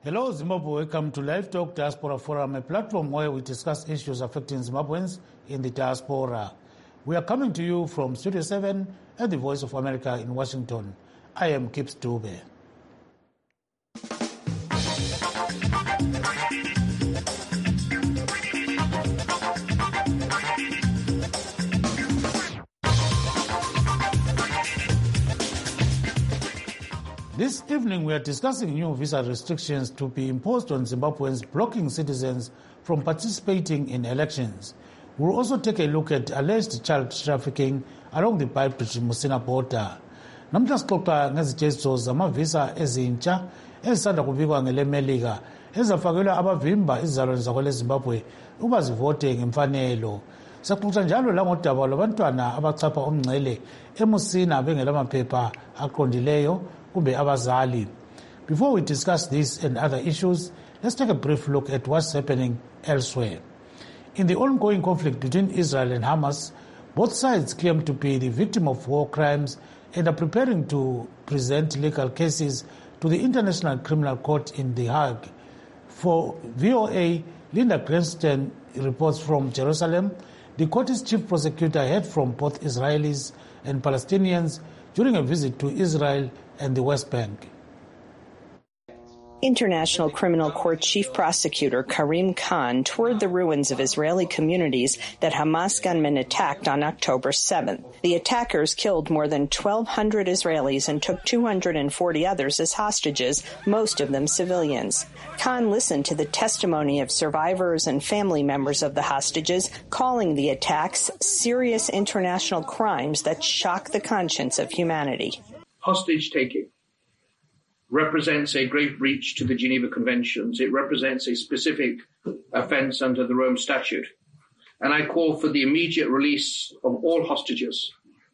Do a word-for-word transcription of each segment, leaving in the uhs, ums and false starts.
Hello Zimbabwe, welcome to Live Talk Diaspora Forum, a platform where we discuss issues affecting Zimbabweans in the diaspora. We are coming to you from Studio seven at the Voice of America in Washington. I am Kip Stube. This evening we are discussing new visa restrictions to be imposed on Zimbabweans, blocking citizens from participating in elections. We'll also take a look at alleged child trafficking along the Bhayibhidzi-Musina border. Namhla sixoxa ngezitezo zamavisa ezintsha ezisanda kubikwa ngele Melika ezafakelwa abavimba izizalwane zakwele Zimbabwe ukuba zivote ngemfanelo. Saxoxa njalo langodaba lwabantwana abachapha umngcele eMusina bengelamaphepha aqondileyo kumbe abazali. Before we discuss this and other issues, let's take a brief look at what's happening elsewhere. In the ongoing conflict between Israel and Hamas, both sides claim to be the victim of war crimes and are preparing to present legal cases to the International Criminal Court in The Hague. For V O A, Linda Cranston reports from Jerusalem. The court's chief prosecutor heard from both Israelis and Palestinians during a visit to Israel and the West Bank. International Criminal Court Chief Prosecutor Karim Khan toured the ruins of Israeli communities that Hamas gunmen attacked on October seventh. The attackers killed more than twelve hundred Israelis and took two hundred forty others as hostages, most of them civilians. Khan listened to the testimony of survivors and family members of the hostages, calling the attacks serious international crimes that shock the conscience of humanity. Hostage-taking represents a great breach to the Geneva Conventions. It represents a specific offence under the Rome Statute. And I call for the immediate release of all hostages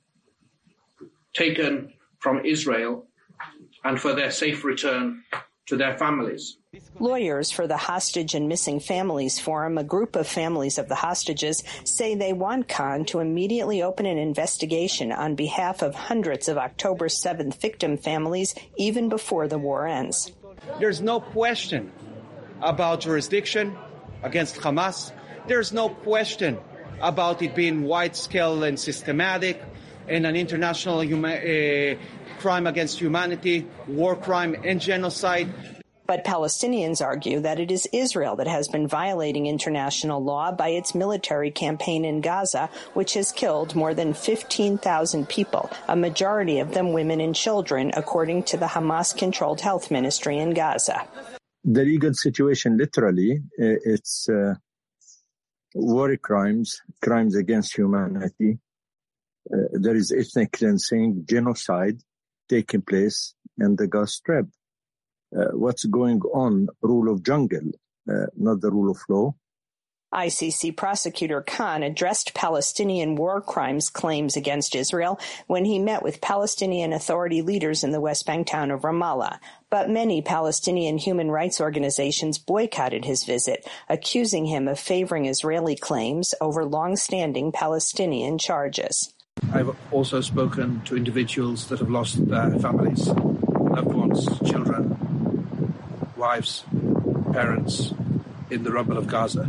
taken from Israel and for their safe return to their families. Lawyers for the Hostage and Missing Families Forum, a group of families of the hostages, say they want Khan to immediately open an investigation on behalf of hundreds of October seventh victim families even before the war ends. There's no question about jurisdiction against Hamas. There's no question about it being wide-scale and systematic and an international huma- uh, crime against humanity, war crime, and genocide. But Palestinians argue that it is Israel that has been violating international law by its military campaign in Gaza, which has killed more than fifteen thousand people, a majority of them women and children, according to the Hamas-controlled health ministry in Gaza. The legal situation, literally, it's uh, war crimes, crimes against humanity. Uh, there is ethnic cleansing, genocide taking place in the Gaza Strip. Uh, what's going on, rule of jungle, uh, not the rule of law. I C C prosecutor Khan addressed Palestinian war crimes claims against Israel when he met with Palestinian Authority leaders in the West Bank town of Ramallah. But many Palestinian human rights organizations boycotted his visit, accusing him of favoring Israeli claims over long-standing Palestinian charges. I've also spoken to individuals that have lost their families, loved ones, children, wives, parents in the rubble of Gaza.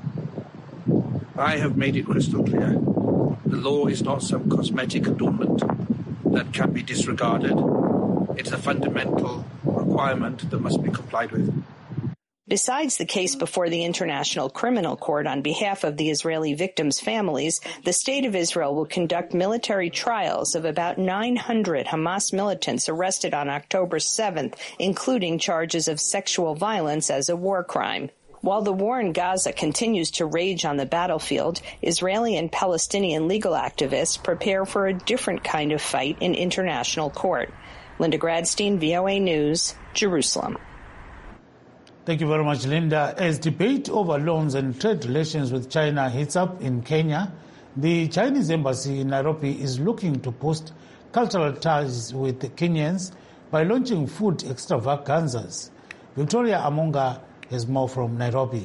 I have made it crystal clear. The law is not some cosmetic adornment that can be disregarded. It's a fundamental requirement that must be complied with. Besides the case before the International Criminal Court on behalf of the Israeli victims' families, the State of Israel will conduct military trials of about nine hundred Hamas militants arrested on October seventh, including charges of sexual violence as a war crime. While the war in Gaza continues to rage on the battlefield, Israeli and Palestinian legal activists prepare for a different kind of fight in international court. Linda Gradstein, V O A News, Jerusalem. Thank you very much, Linda. As debate over loans and trade relations with China heats up in Kenya, the Chinese embassy in Nairobi is looking to boost cultural ties with the Kenyans by launching food extravaganzas. Victoria Amonga has more from Nairobi.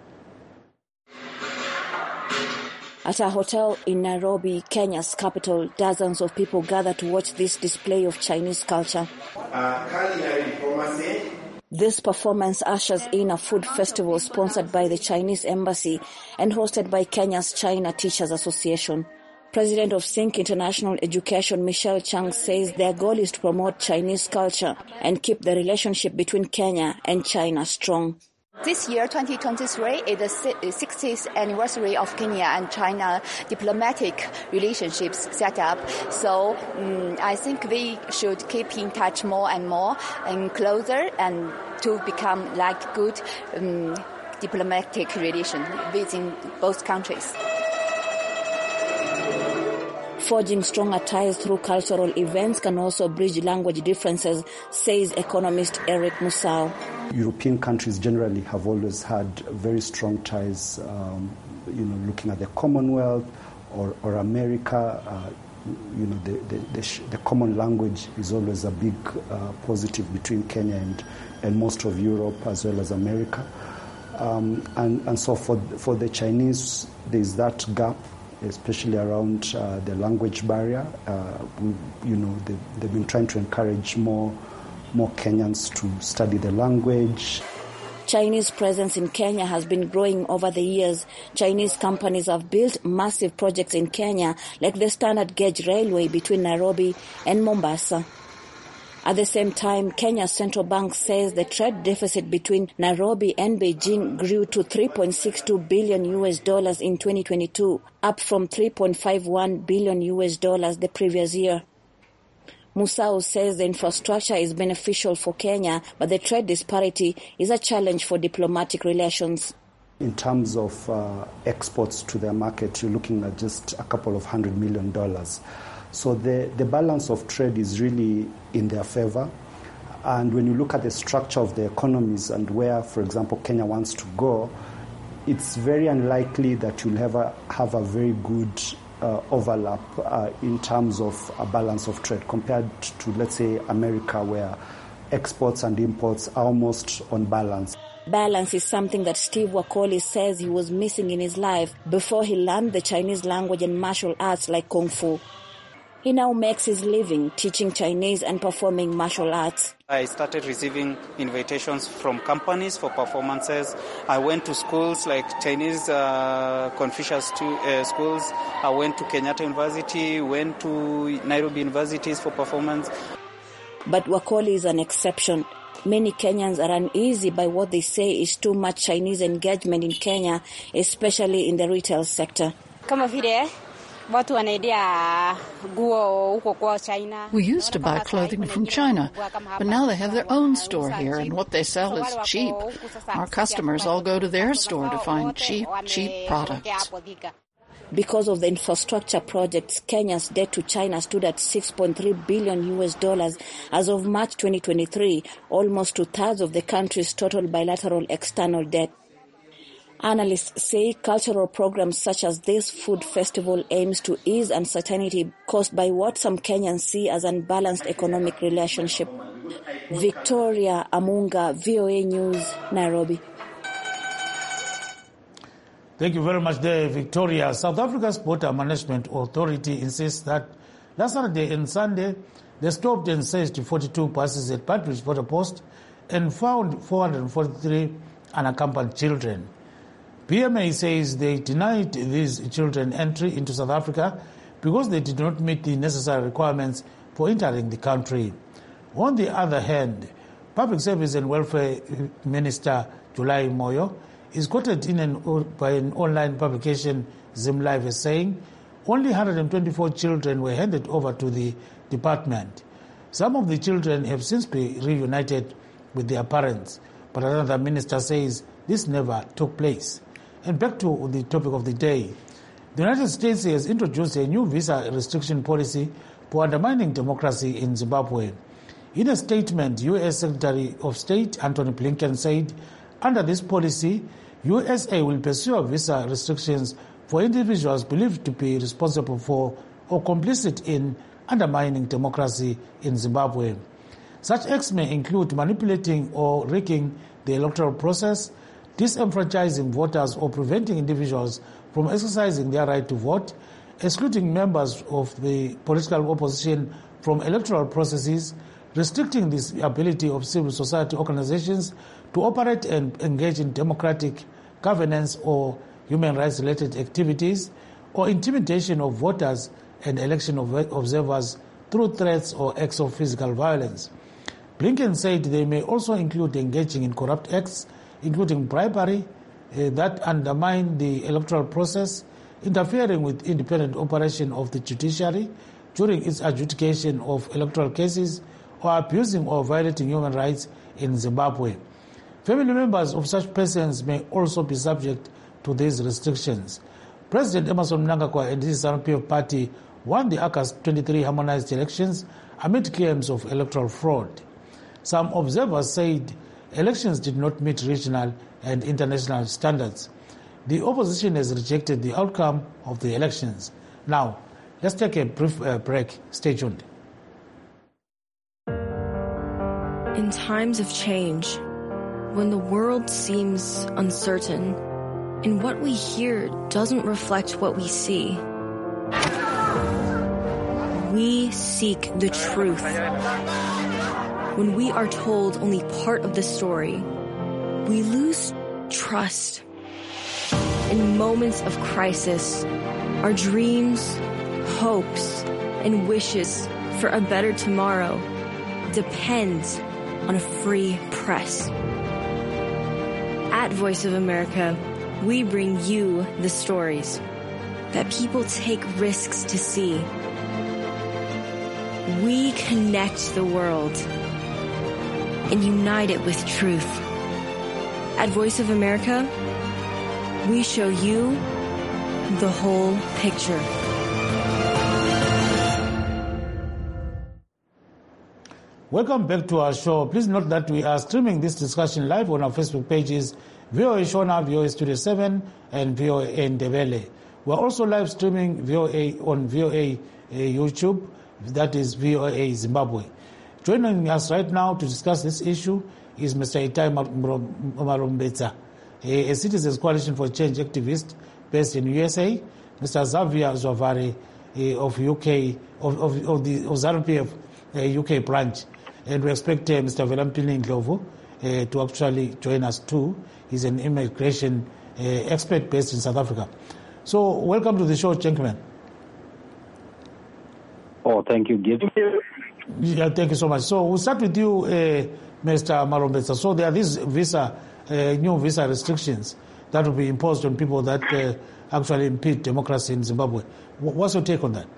At a hotel in Nairobi, Kenya's capital, dozens of people gather to watch this display of Chinese culture. This performance ushers in a food festival sponsored by the Chinese Embassy and hosted by Kenya's China Teachers Association. President of Think International Education, Michelle Chang, says their goal is to promote Chinese culture and keep the relationship between Kenya and China strong. This year, twenty twenty-three, is the sixtieth anniversary of Kenya and China diplomatic relationships set up. So um, I think we should keep in touch more and more and closer and to become like good um, diplomatic relations within both countries. Forging stronger ties through cultural events can also bridge language differences, says economist Eric Musau. European countries generally have always had very strong ties, um, you know, looking at the Commonwealth or, or America. Uh, you know, the, the, the, sh- the common language is always a big uh, positive between Kenya and, and most of Europe as well as America. Um, and, and so for, for the Chinese, there's that gap, especially around uh, the language barrier. Uh, we, you know, they, they've been trying to encourage more, more Kenyans to study the language. Chinese presence in Kenya has been growing over the years. Chinese companies have built massive projects in Kenya, like the standard gauge railway between Nairobi and Mombasa. At the same time, Kenya's central bank says the trade deficit between Nairobi and Beijing grew to three point six two billion U S dollars in twenty twenty-two, up from three point five one billion U S dollars the previous year. Musau says the infrastructure is beneficial for Kenya, but the trade disparity is a challenge for diplomatic relations. In terms of uh, exports to their market, you're looking at just a couple of hundred million dollars. So the, the balance of trade is really in their favor. And when you look at the structure of the economies and where, for example, Kenya wants to go, it's very unlikely that you'll ever have a very good uh, overlap uh, in terms of a balance of trade compared to, let's say, America, where exports and imports are almost on balance. Balance is something that Steve Wakoli says he was missing in his life before he learned the Chinese language and martial arts like Kung Fu. He now makes his living teaching Chinese and performing martial arts. I started receiving invitations from companies for performances. I went to schools like Chinese uh, Confucius to, uh, schools. I went to Kenyatta University, went to Nairobi universities for performance. But Wakoli is an exception. Many Kenyans are uneasy by what they say is too much Chinese engagement in Kenya, especially in the retail sector. We used to buy clothing from China, but now they have their own store here, and what they sell is cheap. Our customers all go to their store to find cheap, cheap products. Because of the infrastructure projects, Kenya's debt to China stood at six point three billion U S dollars as of March twenty twenty-three, almost two-thirds of the country's total bilateral external debt. Analysts say cultural programs such as this food festival aims to ease uncertainty caused by what some Kenyans see as unbalanced economic relationship. Victoria Amunga, V O A News, Nairobi. Thank you very much there, Victoria. South Africa's Border Management Authority insists that last Saturday and Sunday, they stopped and searched forty-two buses at Padridge Border Post and found four hundred forty-three unaccompanied children. P M A says they denied these children entry into South Africa because they did not meet the necessary requirements for entering the country. On the other hand, Public Service and Welfare Minister July Moyo is quoted in an, by an online publication, ZimLive, as saying only one hundred twenty-four children were handed over to the department. Some of the children have since been reunited with their parents, but another minister says this never took place. And back to the topic of the day. The United States has introduced a new visa restriction policy for undermining democracy in Zimbabwe. In a statement, U S Secretary of State Antony Blinken said, under this policy, U S A will pursue visa restrictions for individuals believed to be responsible for or complicit in undermining democracy in Zimbabwe. Such acts may include manipulating or rigging the electoral process, disenfranchising voters or preventing individuals from exercising their right to vote, excluding members of the political opposition from electoral processes, restricting the ability of civil society organizations to operate and engage in democratic governance or human rights-related activities, or intimidation of voters and election observers through threats or acts of physical violence. Blinken said they may also include engaging in corrupt acts, including bribery, uh, that undermine the electoral process, interfering with independent operation of the judiciary during its adjudication of electoral cases, or abusing or violating human rights in Zimbabwe. Family members of such persons may also be subject to these restrictions. President Emmerson Mnangagwa and his ZANU-P F party won the August twenty-three harmonized elections amid claims of electoral fraud. Some observers said elections did not meet regional and international standards. The opposition has rejected the outcome of the elections. Now, let's take a brief uh, break. Stay tuned. In times of change, when the world seems uncertain and what we hear doesn't reflect what we see, we seek the truth. When we are told only part of the story, we lose trust. In moments of crisis, our dreams, hopes, and wishes for a better tomorrow depends on a free press. At Voice of America, we bring you the stories that people take risks to see. We connect the world and unite it with truth. At Voice of America, we show you the whole picture. Welcome back to our show. Please note that we are streaming this discussion live on our Facebook pages, V O A Shona, V O A Studio seven, and V O A Ndebele. We are also live streaming V O A on V O A uh, YouTube, that is V O A Zimbabwe. Joining us right now to discuss this issue is Mister Itai Marombetsa, a, a Citizens Coalition for Change activist based in U S A, Mister Xavier Zwavare uh, of U K, of, of, of the of ZANU-P F uh, U K branch. And we expect uh, Mister Velampini Ndlovu uh, to actually join us too. He's an immigration uh, expert based in South Africa. So welcome to the show, gentlemen. Oh, thank you, Gib. Yeah, thank you so much. So we'll start with you, uh, Mister Marombetsa. So there are these visa, uh, new visa restrictions that will be imposed on people that uh, actually impede democracy in Zimbabwe. What's your take on that?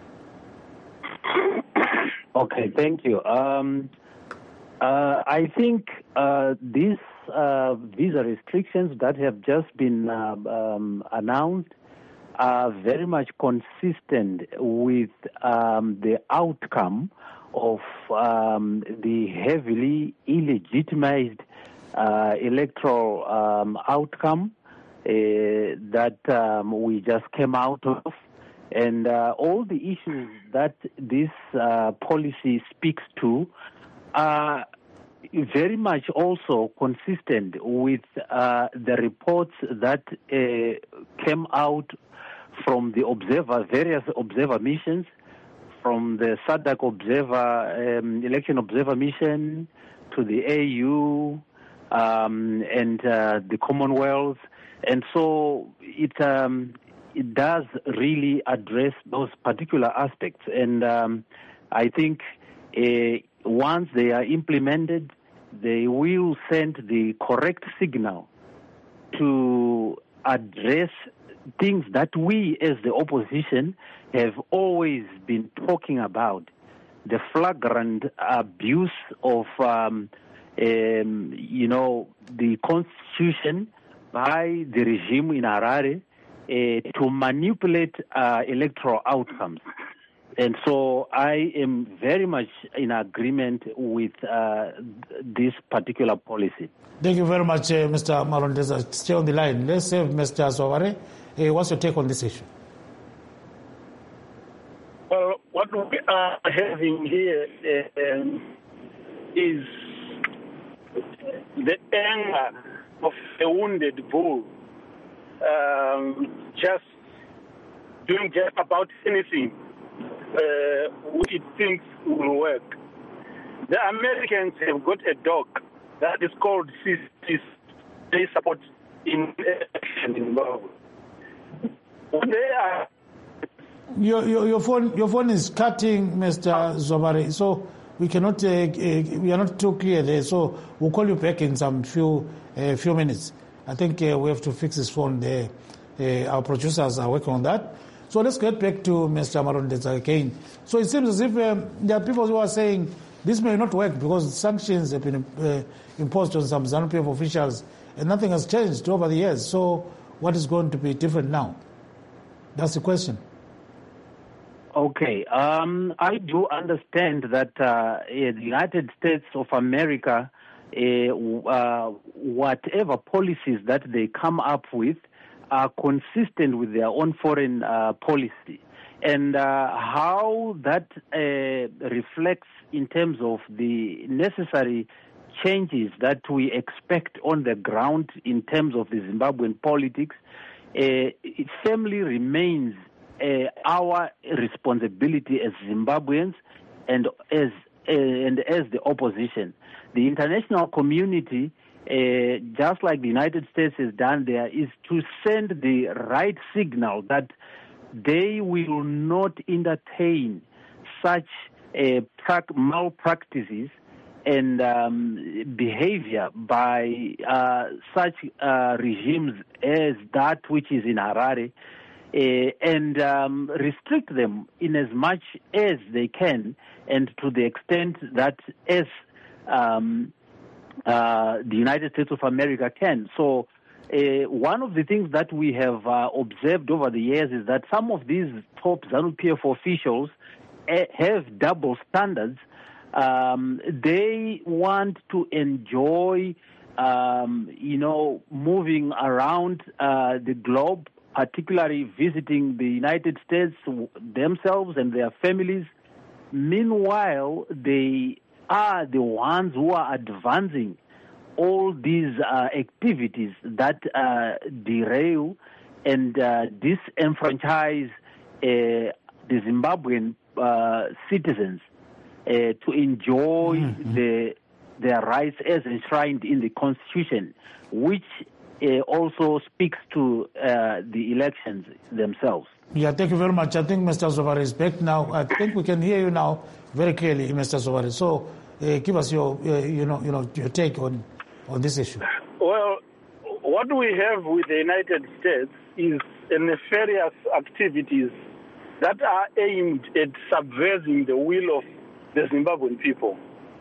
Okay, thank you. Um, uh, I think uh, these uh, visa restrictions that have just been uh, um, announced are very much consistent with um, the outcome of um, the heavily illegitimized uh, electoral um, outcome uh, that um, we just came out of. And uh, all the issues that this uh, policy speaks to are very much also consistent with uh, the reports that uh, came out from the observer, various observer missions, from the S A D C observer, um, election observer mission, to the A U um, and uh, the Commonwealth. And so it... Um, It does really address those particular aspects. And um, I think uh, once they are implemented, they will send the correct signal to address things that we as the opposition have always been talking about. The flagrant abuse of, um, um, you know, the constitution by the regime in Harare, Uh, to manipulate uh, electoral outcomes. And so I am very much in agreement with uh, this particular policy. Thank you very much, uh, Mister Marondeza. Stay on the line. Let's have Mister Zwavare. Uh, what's your take on this issue? Well, what we are having here uh, is the anger of a wounded bull. Um, just doing just about anything uh, which it thinks will work. The Americans have got a dog that is called C C S. They support in election in Zimbabwe. They are. Your, your, your phone your phone is cutting, Mister Zobare, so we cannot uh, uh, we are not too clear there. So we'll call you back in some few uh, few minutes. I think uh, we have to fix his phone there. Uh, our producers are working on that. So let's get back to Mister Marondeza again. So it seems as if um, there are people who are saying this may not work because sanctions have been uh, imposed on some ZANU-P F officials and nothing has changed over the years. So what is going to be different now? That's the question. Okay, um, I do understand that uh, the United States of America, uh, uh, whatever policies that they come up with, are consistent with their own foreign uh, policy. And uh, how that uh, reflects in terms of the necessary changes that we expect on the ground in terms of the Zimbabwean politics, uh, it firmly remains Uh, our responsibility as Zimbabweans and as uh, and as the opposition. The international community, uh, just like the United States has done there, is to send the right signal that they will not entertain such uh, pra- malpractices and um, behavior by uh, such uh, regimes as that which is in Harare. Uh, and um, restrict them in as much as they can, and to the extent that as um, uh, the United States of America can. So uh, one of the things that we have uh, observed over the years is that some of these top ZANU-P F officials uh, have double standards. Um, they want to enjoy, um, you know, moving around uh, the globe, particularly visiting the United States themselves and their families. Meanwhile, they are the ones who are advancing all these uh, activities that uh, derail and uh, disenfranchise uh, the Zimbabwean uh, citizens uh, to enjoy mm-hmm. the, their rights as enshrined in the Constitution, which Uh, also speaks to uh, the elections themselves. Yeah, thank you very much. I think Mister Zobare is back now. I think we can hear you now very clearly, Mister Zobare. So, uh, give us your, uh, you know, you know, your take on on this issue. Well, what we have with the United States is nefarious activities that are aimed at subversing the will of the Zimbabwean people.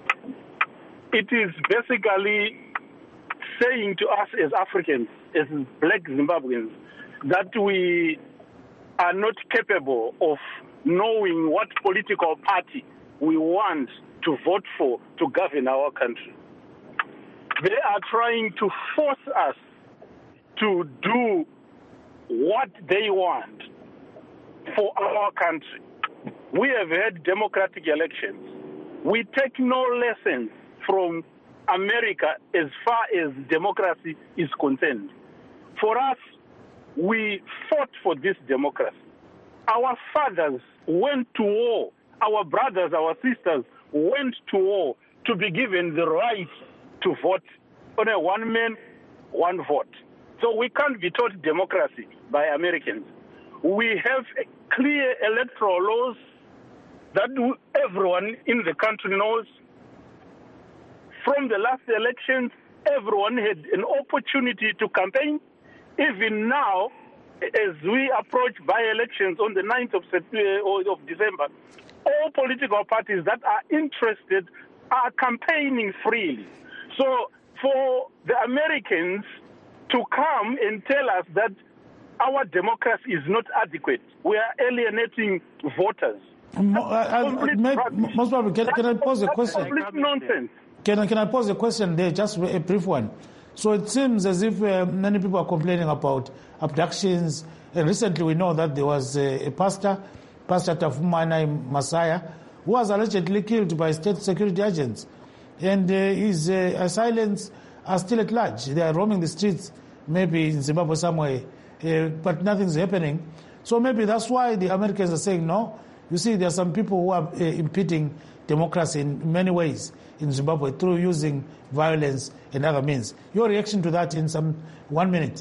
It is basically saying to us as Africans, as black Zimbabweans, that we are not capable of knowing what political party we want to vote for to govern our country. They are trying to force us to do what they want for our country. We have had democratic elections. We take no lessons from America as far as democracy is concerned. For us, we fought for this democracy. Our fathers went to war. Our brothers, our sisters went to war to be given the right to vote on a one man, one vote. So we can't be taught democracy by Americans. We have clear electoral laws that everyone in the country knows. From the last elections, everyone had an opportunity to campaign. Even now, as we approach by-elections on the ninth of December, all political parties that are interested are campaigning freely. So for the Americans to come and tell us that our democracy is not adequate, we are alienating voters. Mo, I, I, maybe, most probably, can, can I pose a question? That's complete nonsense. Can I, can I pose a question there, just a brief one? So it seems as if uh, many people are complaining about abductions. And recently we know that there was a, a pastor, Pastor Tafumanai Messiah, who was allegedly killed by state security agents. And uh, his uh, assailants are still at large. They are roaming the streets, maybe in Zimbabwe somewhere, uh, but nothing's happening. So maybe that's why the Americans are saying, no, You see, there are some people who are uh, impeding democracy in many ways in Zimbabwe through using violence and other means. Your reaction to that in some one minute?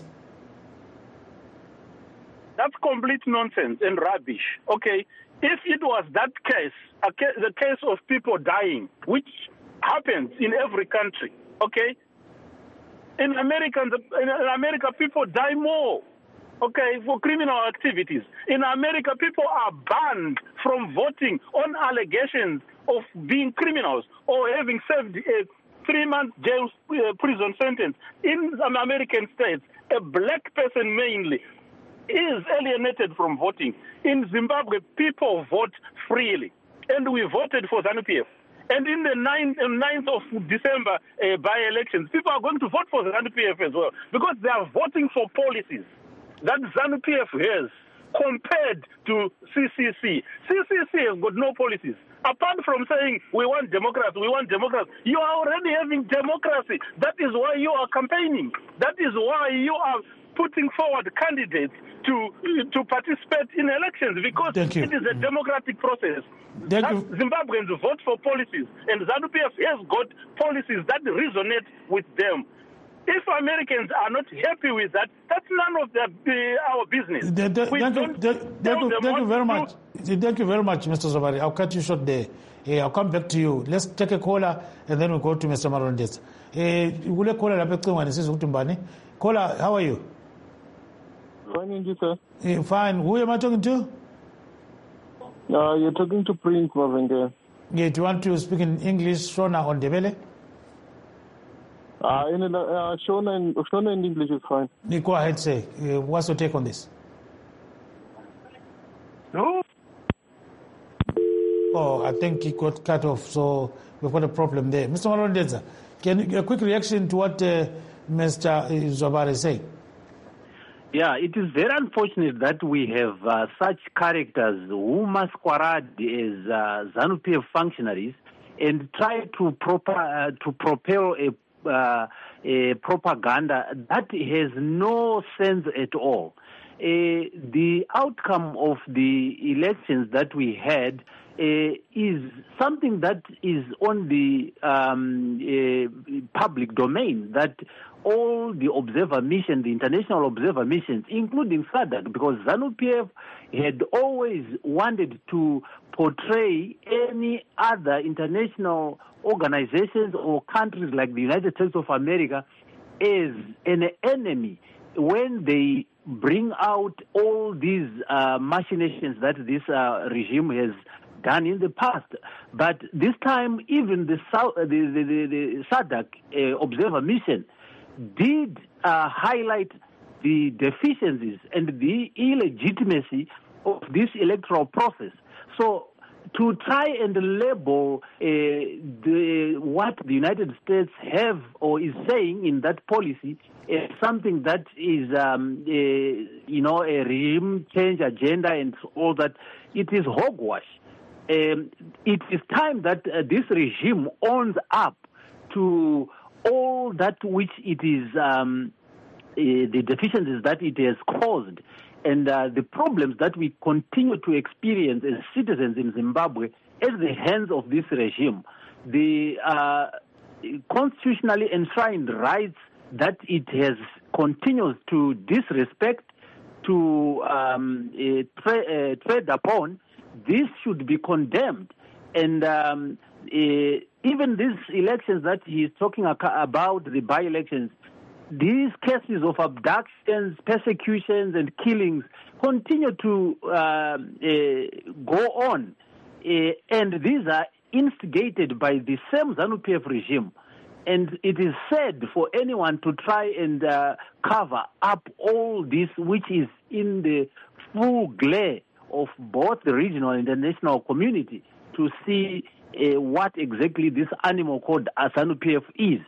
That's complete nonsense and rubbish. Okay, if it was that case, a ca- the case of people dying, which happens in every country, okay, in America, in America, people die more, okay, for criminal activities. In America, people are banned from voting on allegations of being criminals or having served a three-month jail uh, prison sentence. In some American states, a black person mainly is alienated from voting. In Zimbabwe, people vote freely, and we voted for ZANU-P F. And in the ninth, ninth of December uh, by-elections, people are going to vote for ZANU-P F as well, because they are voting for policies that ZANU-P F has compared to C C C. C C C has got no policies. Apart from saying, we want democracy, we want democracy, you are already having democracy. That is why you are campaigning. That is why you are putting forward candidates to to participate in elections, because it is a democratic process. That Zimbabweans vote for policies, and ZANU-P F has got policies that resonate with them. If Americans are not happy with that, that's none of their, uh, our business. The, the, we thank you, don't the, thank you, them thank you what very to much. Thank you very much, Mister Zobari. I'll cut you short there. Uh, I'll come back to you. Let's take a caller, and then we'll go to Mister Marondesa. Ule caller lapha ecingweni siza ukuthi mbani. Caller, how are you? Fine, and you, sir? Uh, fine. Who am I talking to? Uh, you're talking to Prince Mavenge. Yeah, do you want to speak in English, Shona, on Ndebele? Uh, in, uh, Shona, in, Shona in English is fine. Go ahead, say. Uh, what's your take on this? No. Oh, I think he got cut off, so we've got a problem there. Mister Marondeza, can you, a quick reaction to what uh, Mister Zobari is saying? Yeah, it is very unfortunate that we have uh, such characters who masquerade as uh, ZANU-P F functionaries and try to proper uh, to propel a, uh, a propaganda that has no sense at all. Uh, the outcome of the elections that we had uh, is something that is on the um, uh, public domain, that all the observer missions, the international observer missions, including SADC, because ZANU-P F had always wanted to portray any other international organizations or countries like the United States of America as an enemy when they bring out all these uh, machinations that this uh, regime has done in the past. But this time, even the, the, the, the SADC uh, observer mission did uh, highlight the deficiencies and the illegitimacy of this electoral process. So to try and label uh, the, what the United States have or is saying in that policy as something that is, um, a, you know, a regime change agenda and all that, it is hogwash. Um, it is time that uh, this regime owns up to all that which it is, um, uh, the deficiencies that it has caused, and uh, the problems that we continue to experience as citizens in Zimbabwe at the hands of this regime. The uh, constitutionally enshrined rights that it has continues to disrespect, to um, uh, tra- uh, tread upon, this should be condemned. And um, uh, even these elections that he is talking about, the by-elections, these cases of abductions, persecutions, and killings continue to uh, uh, go on. Uh, and these are instigated by the same ZANU-P F regime. And it is sad for anyone to try and uh, cover up all this, which is in the full glare of both the regional and the national community, to see uh, what exactly this animal called ZANU-P F is.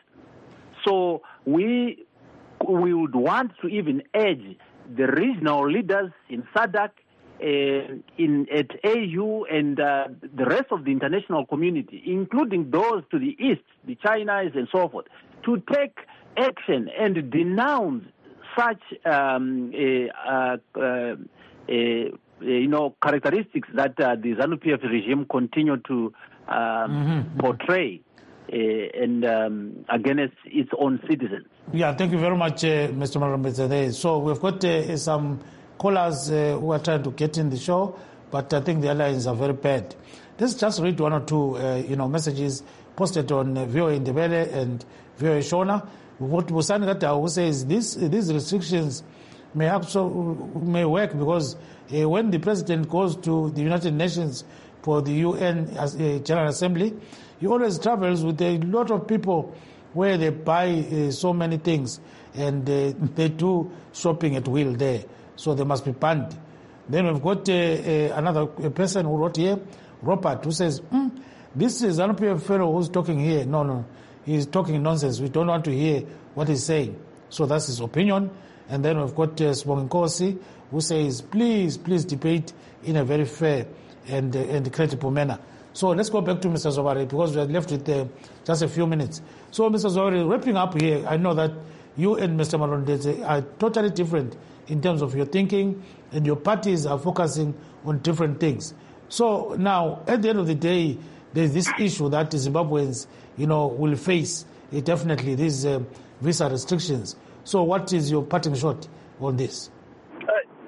So we we would want to even urge the regional leaders in SADC, uh, in at A U, and uh, the rest of the international community, including those to the east, the Chinas and so forth, to take action and denounce such um, uh, uh, uh, you know, characteristics that uh, the ZANU-P F regime continue to um, mm-hmm. portray uh, and um, against its own citizens. Yeah, thank you very much, uh, Mister Malambetse. So we've got uh, some callers uh, who are trying to get in the show, but I think the lines are very bad. Let's just read one or two, uh, you know, messages posted on uh, V O A Ndebele and V O A Shona. What Musani Gata who says this, these restrictions may also may work because uh, when the president goes to the United Nations for the U N as a General Assembly, he always travels with a lot of people where they buy uh, so many things and uh, they do shopping at will there. So they must be banned. Then we've got uh, uh, another person who wrote here, Robert, who says, mm, this is an fellow who's talking here. No, no, he's talking nonsense. We don't want to hear what he's saying. So that's his opinion. And then we've got uh, Sponginkosi, who says, please, please debate in a very fair and, uh, and credible manner. So let's go back to Mister Zowari because we are left with uh, just a few minutes. So Mister Zowari, wrapping up here, I know that you and Mister Malambetse are totally different in terms of your thinking, and your parties are focusing on different things. So now, at the end of the day, there's this issue that Zimbabweans, you know, will face uh, definitely these uh, visa restrictions. So what is your parting shot on this? Uh,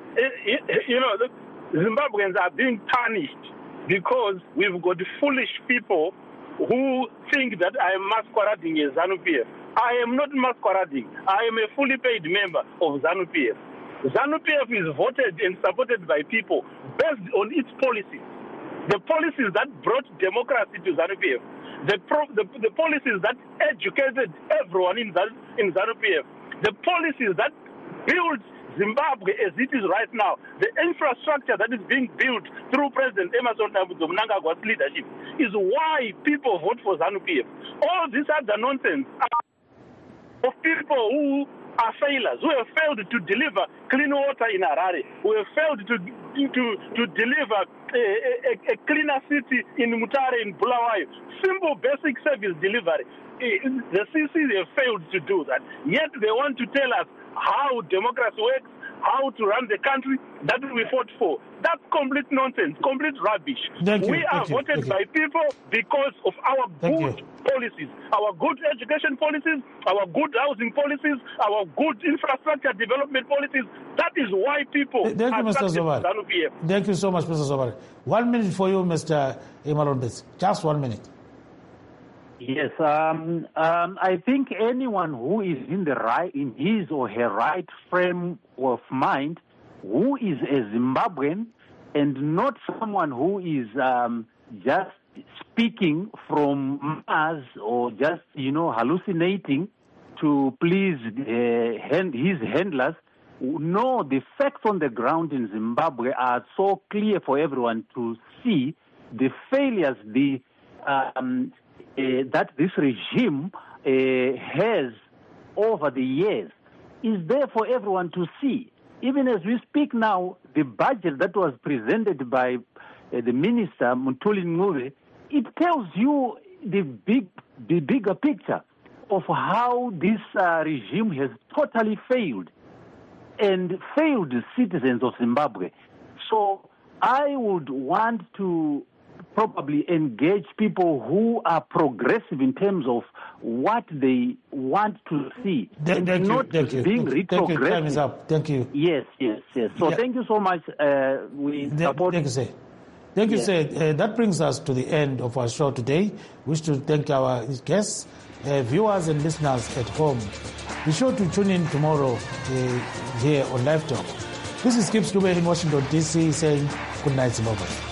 it, it, you know, the Zimbabweans are being punished because we've got foolish people who think that I am masquerading as ZANU-P F. I am not masquerading. I am a fully paid member of ZANU-P F. ZANU-P F is voted and supported by people based on its policies. The policies that brought democracy to ZANU-P F. The, pro, the, the policies that educated everyone in, in ZANU-P F. The policies that built Zimbabwe as it is right now. The infrastructure that is being built through President Emmerson Mnangagwa's leadership is why people vote for ZANU-P F. All this other nonsense of people who are failures, who have failed to deliver clean water in Harare, who have failed to to to deliver a, a, a cleaner city in Mutare, in Bulawayo, simple basic service delivery. The C C have failed to do that. Yet they want to tell us how democracy works, how to run the country that we fought for. That's complete nonsense, complete rubbish. Thank you, we are thank you, voted thank by people because of our Thank good you. policies, our good education policies, our good housing policies, our good infrastructure development policies. That is why people Thank you, are Mister Zowari. ZANU-P F. Thank you so much, Mister Zowari. One minute for you, Mister Malambetse. Just one minute. Yes, um, um, I think anyone who is in the right, in his or her right frame of mind, who is a Zimbabwean and not someone who is um, just speaking from Mars or just, you know, hallucinating to please uh, hand, his handlers. No, the facts on the ground in Zimbabwe are so clear for everyone to see. The failures, the um, uh, that this regime uh, has over the years is there for everyone to see. Even as we speak now, the budget that was presented by uh, the minister, Muntuli Ncube, it tells you the big, the bigger picture of how this uh, regime has totally failed and failed the citizens of Zimbabwe. So I would want to probably engage people who are progressive in terms of what they want to see. Thank, thank not you, thank you. being Thank you. retrogressive. Time is up. Thank you. Yes, yes, yes. So Yeah. thank you so much. Uh, we support. Thank you, sir. Thank you, Yes. sir. Uh, that brings us to the end of our show today. Wish to thank our guests, uh, viewers and listeners at home. Be sure to tune in tomorrow uh, here on Live Talk. This is Skip Stube in Washington, D C saying good night, Zimbabwe.